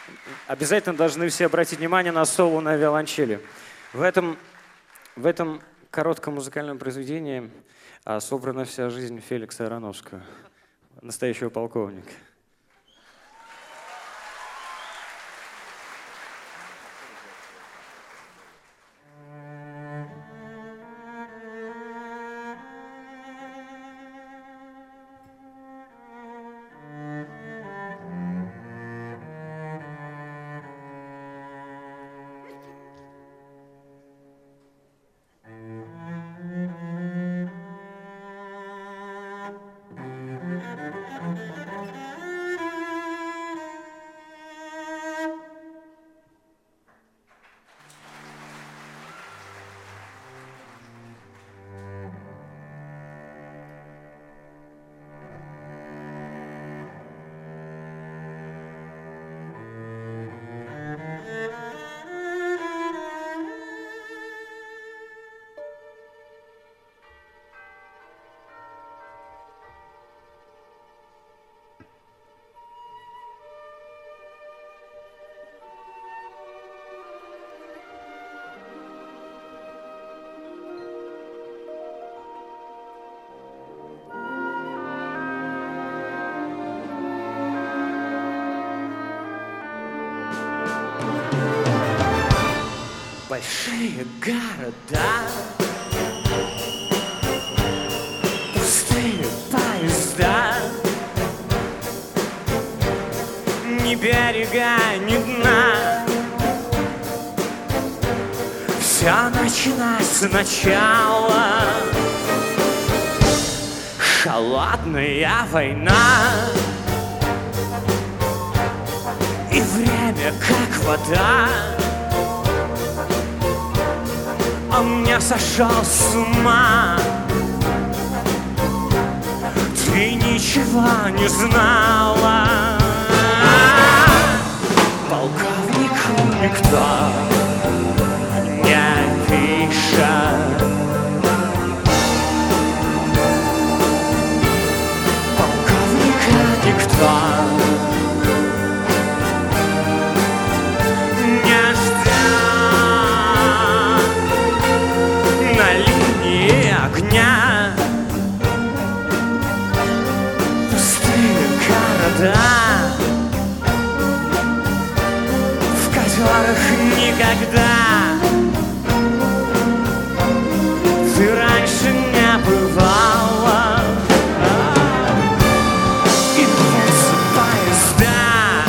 обязательно должны все обратить внимание на соло на виолончели. В этом коротком музыкальном произведении собрана вся жизнь Феликса Ароновского, настоящего полковника. Большие города, пустые поезда, ни берега, ни дна. Все начинать сначала. Холодная война, и время как вода. Он не сошел с ума. Ты ничего не знала. Полковнику никто не пишет. Полковника никто не ждет. На линии огня пустые города, в которых никогда ты раньше не бывала. И бьются поезда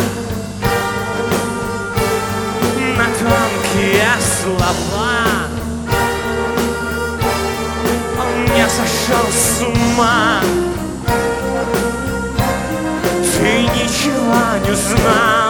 на тонкие слова. Я сошел с ума. Ты ничего не знаешь.